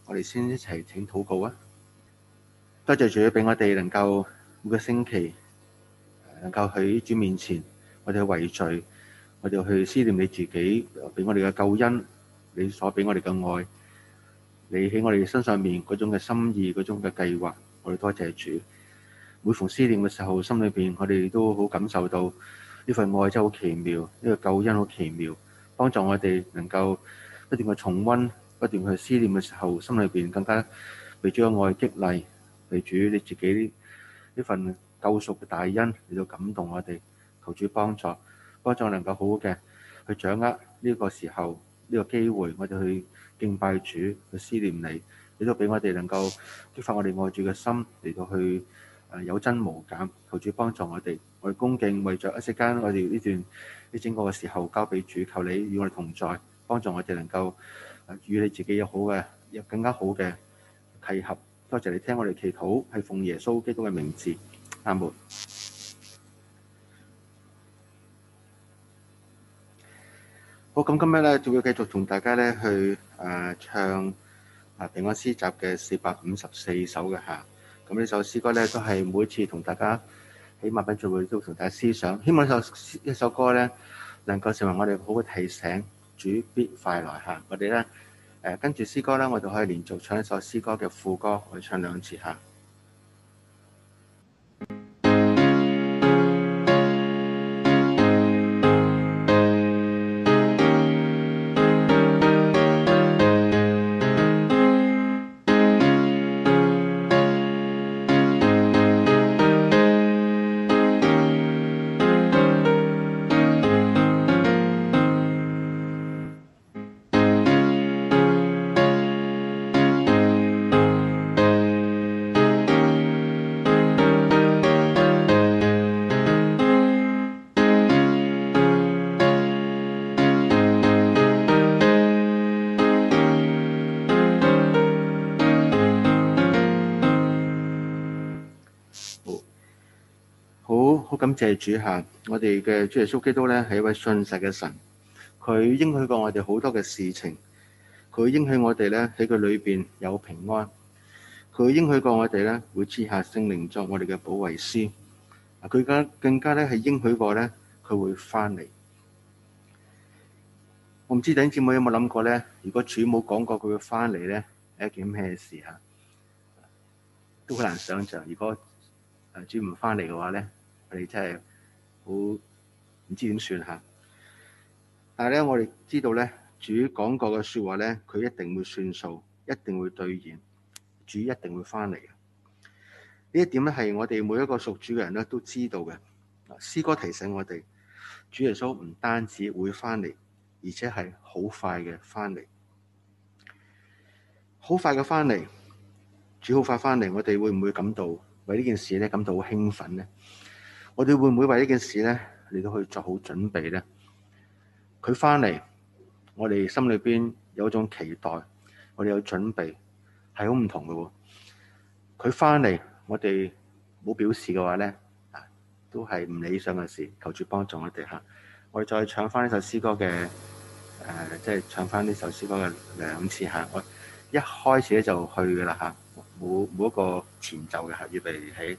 我哋先一齊請禱告啊！多謝主俾我哋能夠每個星期能夠喺主面前，我哋去為罪，我哋去思念你自己俾我哋嘅救恩，你所俾我哋嘅愛，你喺我哋身上面嗰種嘅心意，嗰種嘅計劃，我哋多謝主。每逢思念嘅時候，心裏邊我哋都好感受到呢份愛真係好奇妙，呢個救恩好奇妙，幫助我哋能夠不斷去重溫，不斷去思念嘅時候，心裏邊更加被主嘅愛激勵，被主你自己呢份救贖嘅大恩嚟到感動我哋。求主幫助我能夠好好嘅去掌握呢個時候呢個機會，我哋去敬拜主，去思念你，亦都俾我哋能夠激發我哋愛主嘅心嚟到去有增無減。求主幫助我哋恭敬為着一息間我哋呢整個嘅時候交俾主，求你與我哋同在，幫助我哋能夠與你自己有更加好嘅契合。多謝你聽我哋祈禱，係奉耶穌基督嘅名字，阿門。好，咁今日咧仲要繼續同大家咧去唱平安詩集嘅454首嘅嚇。咁呢首詩歌咧都係每次同大家喺萬品聚會都同大家思想，希望呢首歌咧能夠成為我哋好嘅提醒，主必快來嚇。我哋咧跟住詩歌咧，我哋可以連續唱一首詩歌嘅副歌，我哋唱2次嚇。好感謝主下，我哋嘅主耶穌基督咧係一位信實嘅神，佢應許過我哋好多嘅事情，佢應許我哋咧喺佢裏邊有平安，佢應許過我哋咧會賜下聖靈作我哋嘅保惠師，佢更加咧係應許過咧佢會翻嚟。我唔知弟兄姊妹有冇諗過咧，如果主冇講過佢會翻嚟咧，係一件咩事啊？都好難想象，如果主唔翻嚟嘅話咧，我哋真係好唔知點算嚇。但係咧，我哋知道咧，主講過嘅説話咧，佢一定會算數，一定會兌現，主一定會翻嚟嘅。呢一點咧係我哋每一個屬主嘅人咧都知道嘅。詩歌提醒我哋，主耶穌唔單止會翻嚟，而且係好快嘅翻嚟，好快嘅翻嚟。主好快翻嚟，我哋會唔會感到為呢件事咧感到好興奮咧？我哋會唔會為呢件事咧嚟到去做好準備咧？佢翻嚟，我哋心裏邊有一種期待，我哋有準備，係好唔同嘅喎。佢翻嚟，我哋冇表示嘅話咧，都係唔理想嘅事。求主幫助我哋嚇。我哋再唱翻呢首詩歌嘅即係唱翻呢首詩歌嘅2次嚇。我一開始咧就去嘅啦嚇。冇一個前奏嘅嚇，預備起。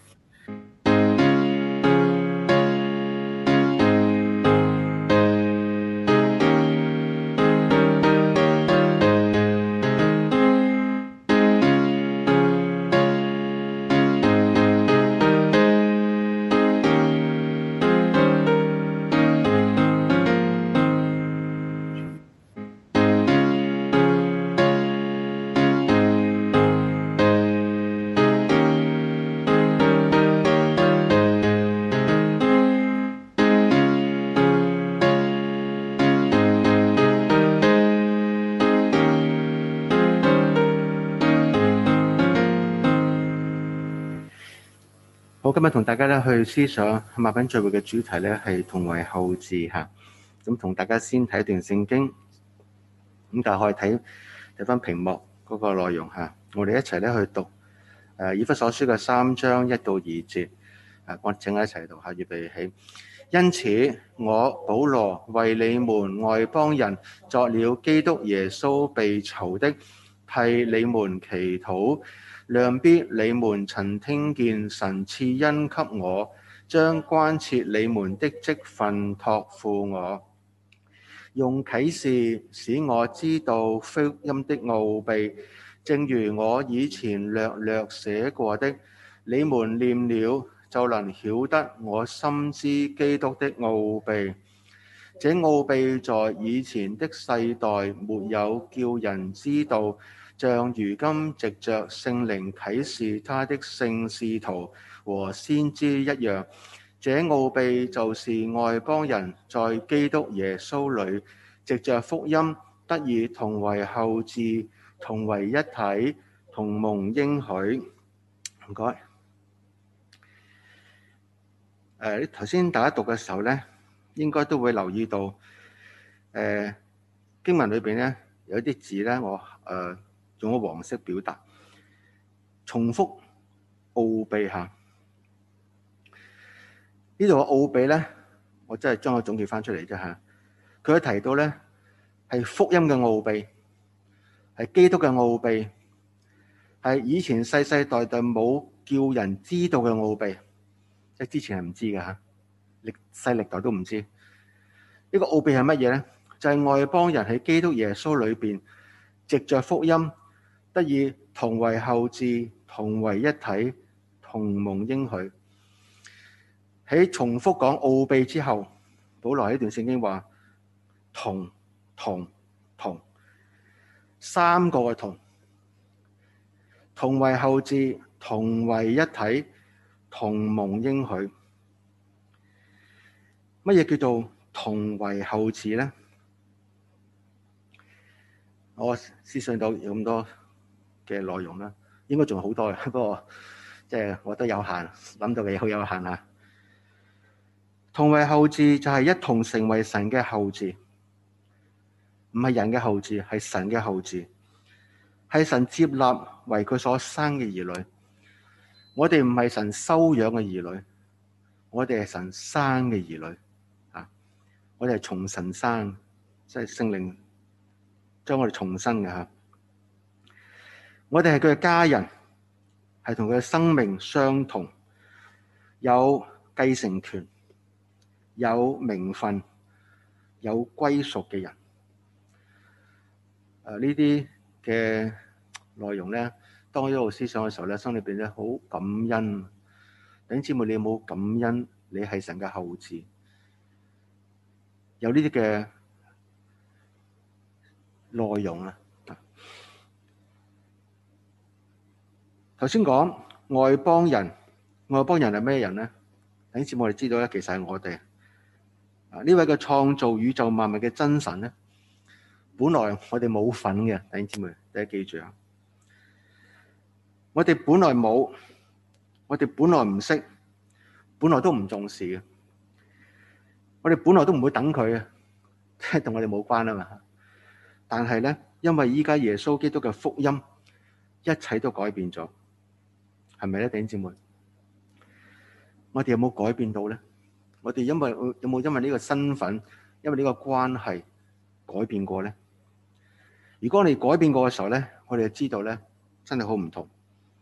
好，今日同大家咧去思想萬品聚會嘅主題咧係同為後嗣嚇。咁同大家先睇一段聖經，咁大家可以睇翻屏幕嗰個內容嚇。我哋一齊咧去讀以弗所書嘅3章1到2節。我請一齊讀下，預備起。因此，我保羅為你們外邦人作了基督耶穌被囚的， 替你們祈禱，諒必你們曾聽見神賜恩給我，將關切你們的職分託付我，用啟示使我知道福音的奧秘，正如我以前略略寫過的，你們念了就能曉得我深知基督的奧秘。這奧秘在以前的世代沒有叫人知道，像如今藉着聖靈啟示他的聖使徒和先知一樣。這奧秘就是外邦人在基督耶穌裏，藉着福音得以同為後嗣，同為一體，同蒙應許。唔該。頭先大家讀嘅時候咧，應該都會留意到，經文裏邊咧有啲字咧，我用咗黃色表達，重複奧秘下。呢度嘅奧秘咧，我真係將佢總結翻出嚟啫嚇。佢提到咧係福音嘅奧秘，係基督嘅奧秘，係以前世世代代冇叫人知道嘅奧秘，即係之前係唔知嘅嚇，歷世歷代都唔知。呢個奧秘係乜嘢咧？就係外邦人喺基督耶穌裏邊，藉着福音得以同為後嗣，同為一體，同蒙應許。喺重複講奧秘之後，保羅喺呢段聖經話同三個嘅同為後嗣，同為一體，同蒙應許。乜嘢叫做同為後嗣咧？我思想到有咁多嘅內容啦，應該仲有好多嘅，不過即係我都有限，諗到嘅嘢好有限啊。同為後嗣就係一同成為神嘅後嗣，唔係人嘅後嗣，係神嘅後嗣，係神接納為佢所生嘅兒女。我哋唔係神收養嘅兒女，我哋係神生嘅兒女啊！我哋係從神生，即係聖靈將我哋重生嘅吓。我哋係佢嘅家人，係同佢嘅生命相同，有繼承權，有名分，有歸屬嘅人。呢啲嘅內容咧，當我一路思想嘅時候咧，心裏邊咧好感恩。弟兄姊妹，你有冇感恩？你係神嘅後嗣，有呢啲嘅內容啊。頭先講外邦人，外邦人係咩人咧？弟兄姊妹，我哋知道咧，其實係我哋呢位嘅創造宇宙萬物嘅真神咧，本來我哋冇份嘅。弟兄姊妹，大家記住啊！我哋本來冇，我哋本來唔識，本來都唔重視嘅。我哋本來都唔會等佢嘅，即係同我哋冇關啊嘛。但係咧，因為依家耶穌基督嘅福音，一切都改變咗，係咪咧，弟兄姊妹？我哋有冇改變到咧？我哋有冇因為呢個身份，因為呢個關係改變過咧？如果我哋改變過嘅時候咧，我哋就知道咧，真係好唔同。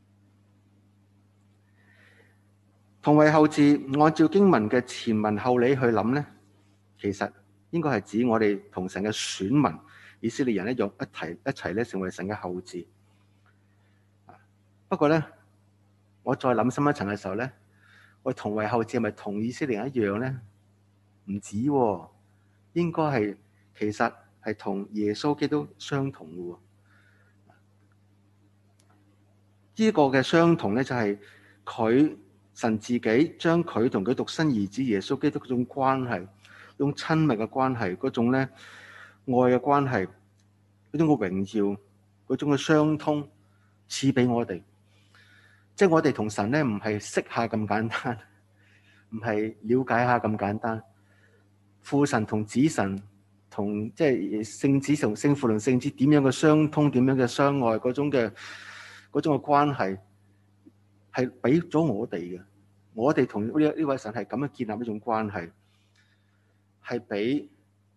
同為後嗣，按照經文嘅前文後理去諗咧，其實應該係指我哋同神嘅選民以色列人一樣一齊咧成為神嘅後嗣。不過咧，我再諗深一層嘅時候咧，我同為後嗣係咪同以色列人一樣咧？唔止喎，應該係其實係同耶穌基督相同嘅喎。呢個嘅相同咧，就係佢神自己將佢同佢獨生兒子耶穌基督嗰種關係，用親密嘅關係，嗰種咧愛嘅關係，嗰種嘅榮耀，嗰種嘅相通，賜俾我哋。即係我哋同神咧，唔係識下咁簡單，唔係了解下咁簡單。父神同子神同即係聖子同聖父同聖子點樣嘅相通，點樣嘅相愛，嗰種嘅關係係俾咗我哋嘅。我哋同呢位神係咁樣建立呢種關係，係俾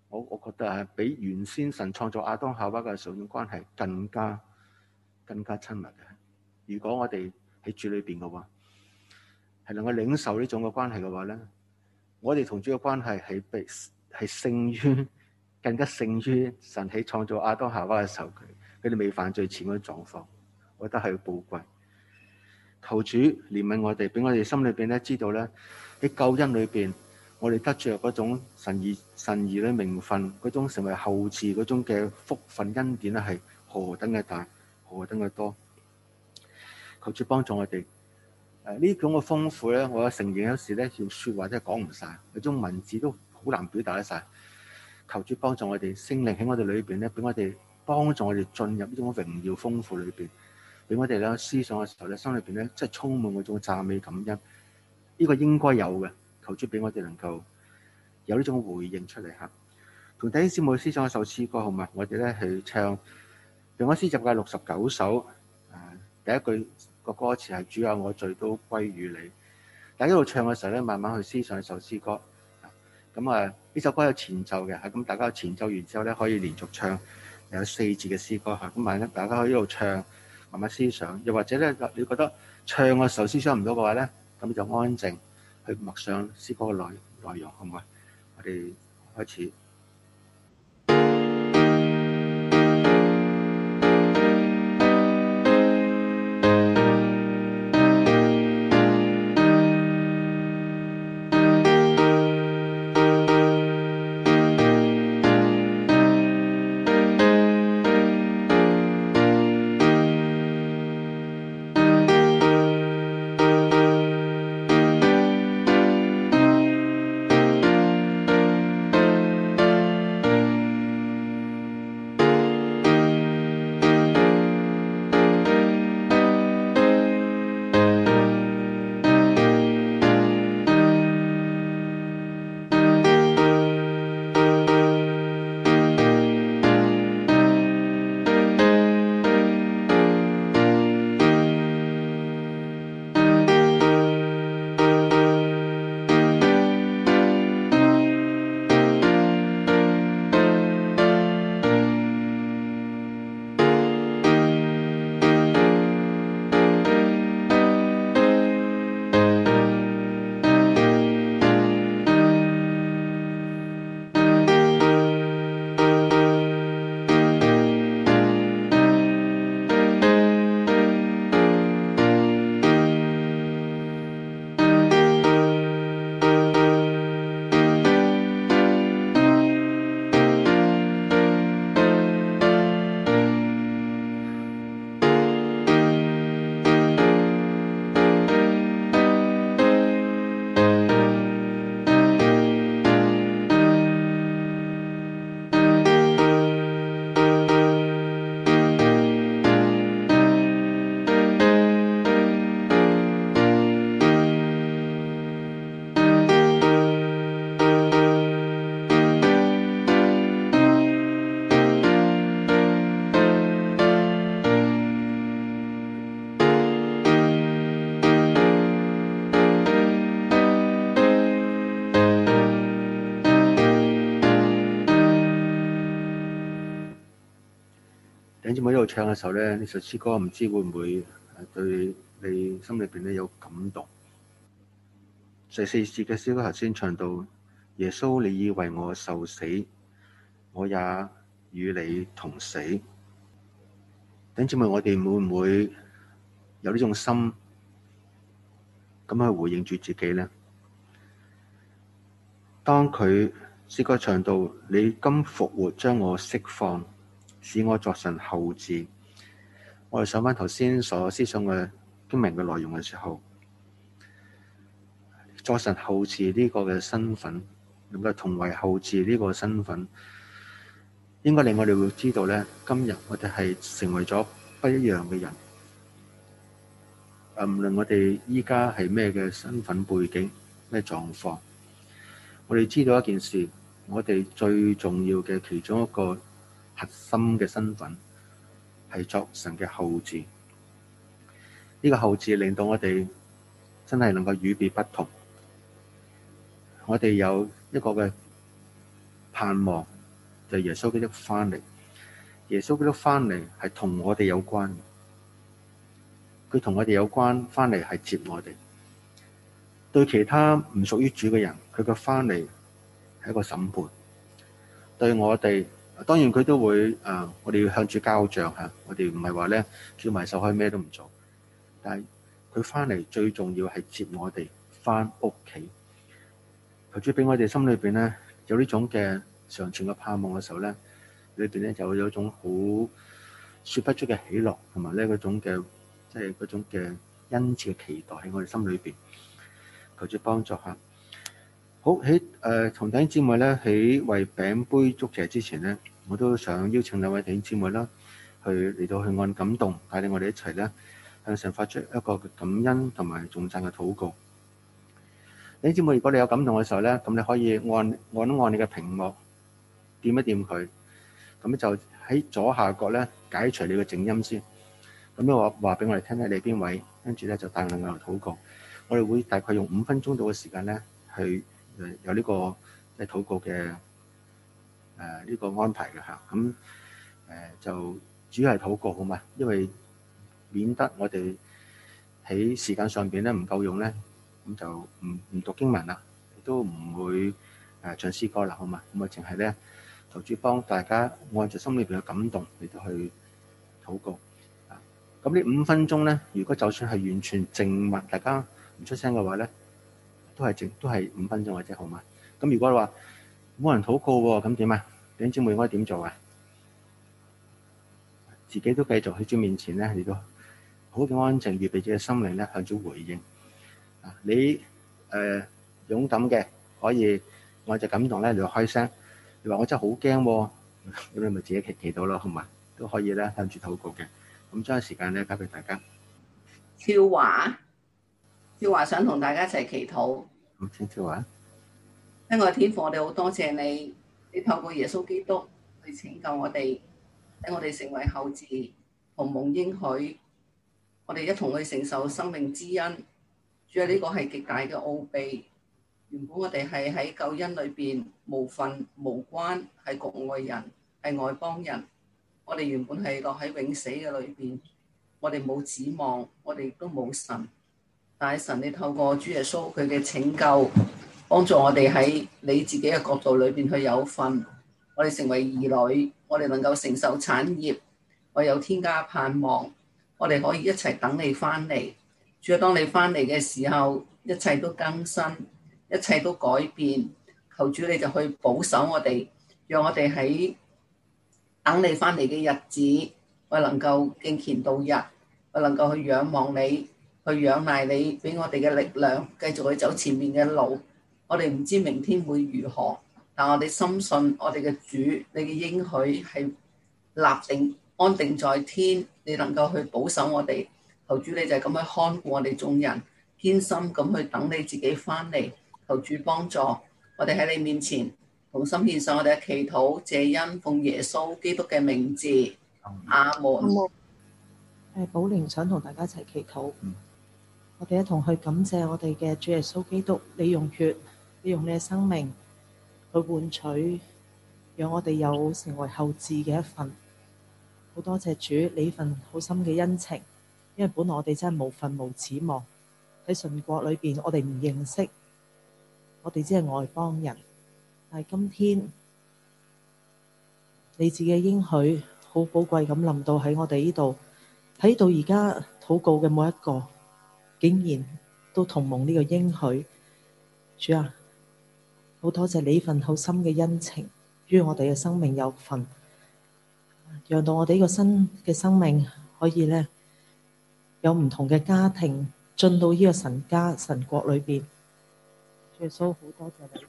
我覺得比原先神創造亞當夏娃嘅時候種關係更加親密嘅。如果我哋喺主裏邊嘅話，係能夠領受呢種嘅關係嘅話咧，我哋同主嘅關係係勝於更加勝於神喺創造亞當夏娃嘅時候佢哋未犯罪前嗰種狀況，我覺得係寶貴。求主憐憫我哋，俾我哋心裏邊咧知道咧喺救恩裏邊，我哋得着嗰種神兒嘅名分，嗰種成為後嗣嗰種嘅福分恩典咧，係何等嘅大，何等嘅多。求主幫助我哋。呢種嘅豐富咧，我承認有時咧用説話真係講唔晒，有種文字都好難表達得晒。求主幫助我哋，聖靈喺我哋裏邊咧，俾我哋幫助我哋進入呢種榮耀豐富裏邊，俾我哋咧思想嘅時候咧，心裏邊咧即係充滿嗰種讚美感恩。呢個應該有嘅，求主俾我哋能夠有呢種回應出嚟嚇。同弟兄姊妹思想一首詩歌好嘛？我哋咧去唱《用咗詩集》嘅69首。第一句個歌詞係主啊，我罪都歸於你。大家一路唱嘅時候咧，慢慢去思想一首詩歌。咁呢首歌有前奏嘅，咁大家前奏完之後咧，可以連續唱有4節嘅詩歌嚇。咁萬一大家可以一路唱，慢慢思想。又或者咧，你覺得唱嘅時候思想唔到嘅話咧，咁就安靜去默想詩歌嘅內容，好唔好？我哋開始。弟兄姊妹喺度唱嘅時候咧，呢首詩歌唔知會唔會對你心裏邊咧有感動。第4節嘅詩歌頭先唱到，耶穌你已為我受死，我也與你同死。弟兄姊妹，我哋會唔會有呢種心咁去回應住自己咧？當佢詩歌唱到你今復活將我釋放，使我作神後嗣，我哋想翻頭先所思想嘅經文嘅內容嘅時候，作神後嗣呢個嘅身份，能夠同為後嗣呢個身份，應該令我哋會知道咧，今日我哋係成為咗不一樣嘅人。無論我哋依家係咩嘅身份背景、咩狀況，我哋知道一件事，我哋最重要嘅其中一個核心嘅身份係作神嘅後嗣。呢個後嗣令到我哋真係能夠與別不同。我哋有一個嘅盼望， 就係耶穌基督翻嚟。耶穌基督翻嚟係同我哋有關，佢同我哋有關，翻嚟係接我哋。對其他唔屬於主嘅人，佢嘅翻嚟係一個審判。對我哋，當然佢都會我哋要向主交賬嚇。我哋唔係話咧叫埋手開咩都唔做，但係佢翻嚟最重要係接我哋翻屋企。求主俾我哋心裏邊咧有呢種嘅常存嘅盼望嘅時候咧，裏邊咧就有一種好說不出嘅喜樂，同埋咧嗰種嘅即係嗰種嘅殷切嘅期待喺我哋心裏邊。求主幫助下。好，喺同弟兄姊妹咧喺為餅杯祝謝之前咧，我都想邀請兩位弟兄姊妹啦，嚟到去按感動帶領我哋一齊咧向神發出一個感恩同埋頌讚嘅禱告。弟兄姊妹，如果你有感動嘅時候咧，咁你可以按你嘅屏幕掂一掂佢，咁就喺左下角咧解除你嘅靜音先。咁咧話俾我哋聽咧，你係邊位？跟住咧就帶領我哋禱告。我哋會大概用5分鐘到嘅時間咧，去有呢個即係禱告嘅呢個安排嘅嚇。咁就主要係禱告好嘛，因為免得我哋喺時間上邊咧唔夠用咧，咁就唔讀經文啦，亦都唔會唱詩歌啦，好嘛？咁啊，淨係咧求主幫大家按照心裏邊嘅感動嚟到去禱告。咁呢5分鐘咧，如果就算係完全靜默，大家唔出聲嘅話咧，都係5分鐘或者好嘛？咁如果你話冇人禱告喎，咁點啊？弟兄姊妹應該點做啊？自己都繼續喺主面前咧，嚟到好嘅安靜，預備自己嘅心靈咧向主回應。你勇敢嘅可以按著感動咧嚟到開聲。你話我真係好驚喎，咁你咪自己祈禱咯，好嘛？都可以咧向主禱告嘅。咁將時間咧交俾大家。 超華想同大家一齊祈禱。 咁請超華。 親愛嘅天父，我哋好多謝你，你透過耶穌基督去拯救我哋，使我哋成為後嗣同蒙應許，我哋一同去承受生命之恩。主啊，呢個係極大嘅奧秘。原本我哋係喺救恩裏邊無份無關，係局外人，係外邦人。我哋原本係落喺永死嘅裏邊，我哋冇指望，我哋亦都冇神。但係神，你透過主耶穌佢嘅拯救，幫助我哋喺你自己嘅角度裏邊去有份。我哋成為兒女，我哋能夠承受產業，我有天家盼望。我哋可以一齊等你翻嚟。主啊，當你翻嚟嘅時候，一切都更新，一切都改變。求主你就去保守我哋，讓我哋喺等你翻嚟嘅日子，我能夠敬虔度日，我能夠去仰望你，去仰賴你俾我哋嘅力量，繼續去走前面嘅路。我哋唔知明天會如何，但我哋深信我哋嘅主，你嘅應許係立定安定在天，你能夠去保守我哋。求主你就係咁去看顧我哋眾人，堅心咁去等你自己翻嚟。求主幫助我哋喺你面前同心獻上我哋嘅祈禱，謝恩奉耶穌基督嘅名字，阿門。 寶玲想同大家一齊祈禱，我哋一同去感謝我哋嘅主耶穌基督，你用血，你用你嘅生命去換取，讓我哋有成為後嗣嘅一份。好多謝主你份好深嘅恩情，因為本來我哋真係無份無指望喺神國裏邊，我哋唔認識，我哋只係外邦人。但係今天你自己嘅應許好寶貴咁臨到喺我哋呢度，睇到而家禱告嘅每一個，竟然都同蒙呢個應許。主啊，好多謝你呢份好深嘅恩情，於我哋嘅生命有份，讓到我哋呢個新嘅生命可以咧有唔同嘅家庭進到呢個神家神國裏邊。主耶穌，好多謝你。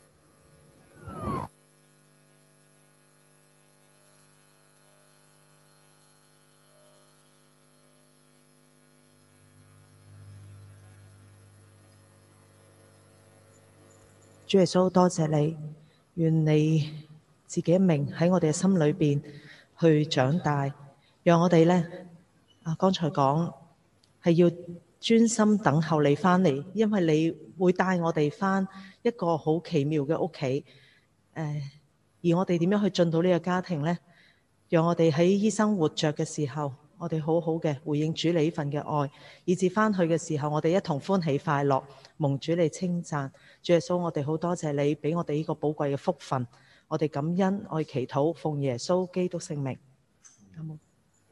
主耶穌，多謝你，願你自己名喺我哋嘅心裏邊去長大，讓我哋呢，剛才講係要專心等候你翻嚟，因為你會帶我哋翻一個好奇妙嘅屋企。 而我哋點樣去進到呢個家庭呢？讓我哋喺醫生活着嘅時候，我哋好好嘅回應主你呢份嘅愛，以至返去嘅時候，我哋一同歡喜快樂，蒙主你稱讚。主耶穌，我哋好多謝你俾我哋呢個寶貴嘅福分，我哋感恩，我哋祈禱，奉耶穌基督聖名。阿門。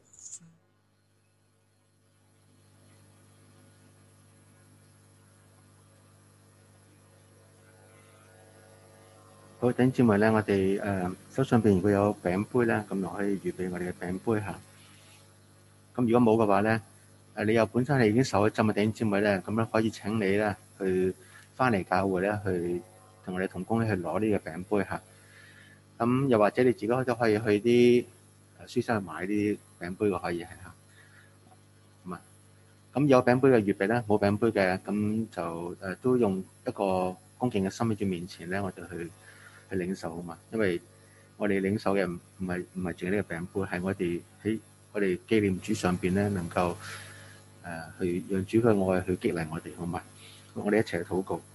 好，弟兄姊妹咧，我哋手上邊如果有餅杯咧，咁就可以預備我哋嘅餅杯嚇。咁如果冇嘅話咧，你又本身係已經受咗浸嘅弟兄姊妹咧，咁樣可以請你咧去翻嚟教會咧，去同我哋同工咧去攞呢個餅杯嚇。咁又或者你自己都可以去啲書商去買啲餅杯嘅，可以係嚇。咁啊，咁有餅杯嘅預備咧，冇餅杯嘅咁就都用一個恭敬嘅心喺主面前咧，我哋去領受啊嘛。因為我哋領受嘅唔係淨係呢個餅杯，係我哋喺我哋紀念主上邊咧，能夠去讓主嘅愛去激勵我哋，好嘛？我哋一齊去禱告。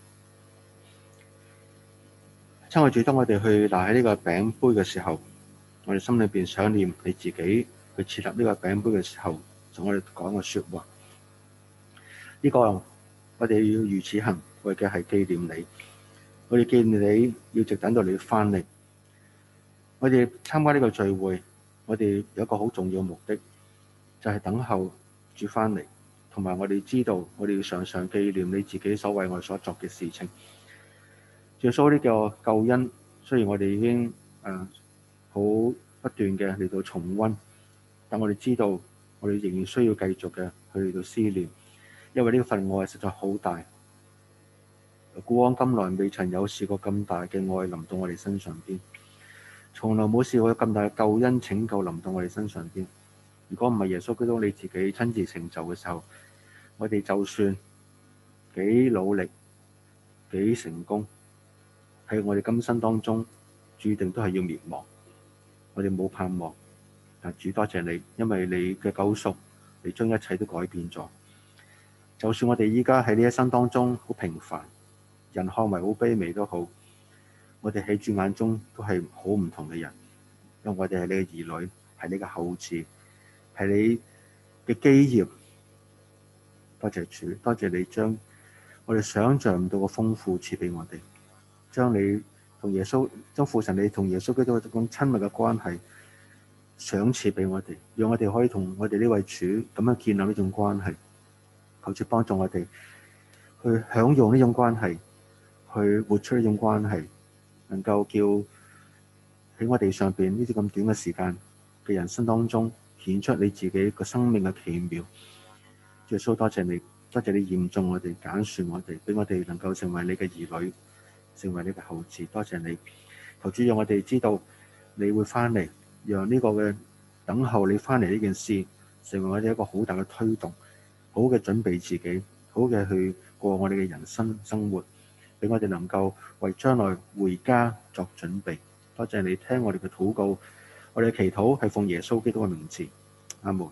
親愛主，當我哋去拿起呢個餅杯嘅時候，我哋心裏邊想念你自己去設立呢個餅杯嘅時候，同我哋講嘅說話。呢個我哋要如此行，為嘅係紀念你。我哋紀念你，要直等到你翻嚟。我哋參加呢個聚會，我哋有一個好重要嘅目的，就係等候主翻嚟，同埋我哋知道我哋要常常紀念你自己所為我哋所作嘅事情。耶穌呢個救恩，雖然我哋已經好不斷嘅嚟到重溫，但我哋知道我哋仍然需要繼續嘅去嚟到思念，因為呢份愛實在好大。古往今來未曾有試過咁大嘅愛臨到我哋身上邊，從來冇試過有咁大嘅救恩拯救臨到我哋身上邊。如果唔係耶穌基督你自己親自成就嘅時候，我哋就算幾努力幾成功，喺我哋今生當中注定都係要滅亡。我哋冇盼望，但主多謝你，因為你嘅救贖，你將一切都改變咗。就算我哋依家喺呢一生當中好平凡，人看為好卑微都好，我哋喺主眼中都係好唔同嘅人，因為我哋係你嘅兒女，係你嘅後嗣，係你嘅基業。多謝主，多謝你將我哋想象唔到嘅豐富賜俾我哋，將你同耶穌，將父神你同耶穌基督咁親密嘅關係賞賜俾我哋，讓我哋可以同我哋呢位主咁樣建立呢種關係。求主幫助我哋去享用呢種關係，去活出呢種關係，能夠叫喺我哋上邊呢啲咁短嘅時間嘅人生當中顯出你自己個生命嘅奇妙。耶穌多謝你，多謝你驗中我哋，揀選我哋，俾我哋能夠成為你嘅兒女，成為你嘅後嗣。多謝你，求主讓我哋知道你會翻嚟，讓呢個嘅等候你翻嚟呢件事成為我哋一個好大嘅推動，好嘅準備自己，好嘅去過我哋嘅人生生活，俾我哋能夠為將來回家作準備。多謝你聽我哋嘅禱告，我哋嘅祈禱係奉耶穌基督嘅名字，阿門。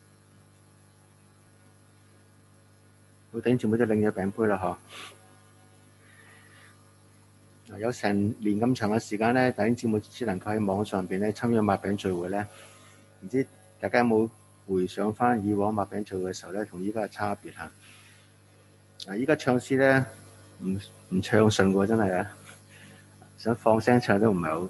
好，弟兄姊妹都領咗餅杯啦，嗬。有成年咁長嘅時間咧，弟兄姊妹只能夠喺網上邊咧參與擘餅聚會咧，唔知大家有冇回想翻以往擘餅聚會嘅時候咧，同依家嘅差別嚇。依家唱詩咧唔暢順喎，真係啊！想放聲唱都唔係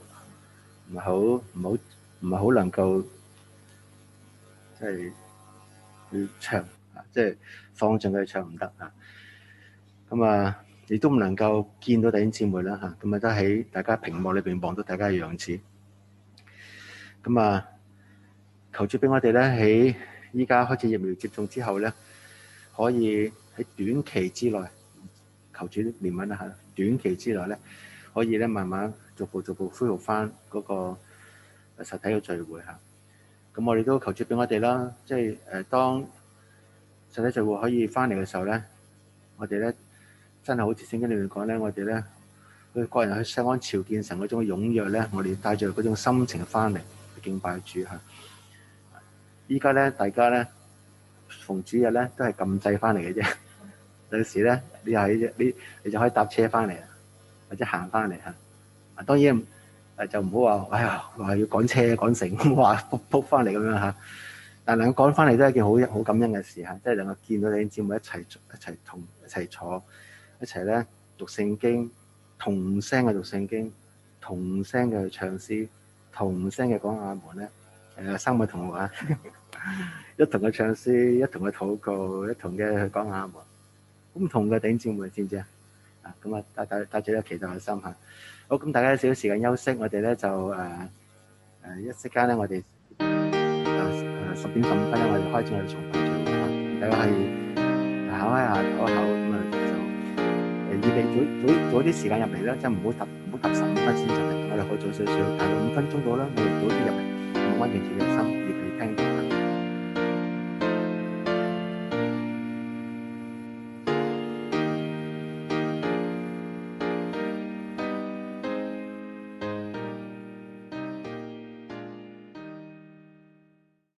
好能夠即係去唱啊，即係放盡佢唱唔得啊。咁啊，亦都唔能夠見到弟兄姊妹啦嚇。咁啊，都喺大家屏幕裏邊望到大家嘅樣子。咁啊，求主俾我哋咧喺依家開始疫苗接種之後咧，可以喺短期之內，求主憐憫啦嚇，短期之內咧可以咧慢慢逐步恢復翻嗰個實體嘅聚會嚇。咁我哋都求主俾我哋啦，即係當實體聚會可以翻嚟嘅時候咧，我哋咧真係好似聖經裏面講咧，我哋咧去個人去相安朝見神嗰種踴躍咧，我哋帶住嗰種心情翻嚟去敬拜主嚇。依家咧，大家咧逢主日咧都係撳掣翻嚟嘅啫。有時咧，你就可以搭車翻嚟，或者行翻嚟嚇。當然就唔好話，哎呀，話要趕車趕城，話撲翻嚟咁樣嚇。但能夠趕翻嚟都係一件好感恩嘅事嚇，即係能夠見到弟兄姊妹一齊坐，一齊咧讀聖經，同聲嘅讀聖經，同聲嘅去唱詩，同聲嘅講阿門咧。三位同學啊，一同嘅唱詩，一同嘅禱告，一同嘅去講阿門。唔同嘅弟兄姊妹，知唔知啊？咁啊，帶住一個期待嘅心嚇。好，咁大家有少少時間休息，我哋咧就一息間咧，我哋10點15分咧，我哋開始我哋重複唱嚇。大家可以考一下唞一唞咁啊，就預備早啲時間入嚟啦，即係唔好揼15分先入嚟，我哋可以早少少，大概5分鐘到啦，我哋早啲入嚟，慢慢靜住嘅心。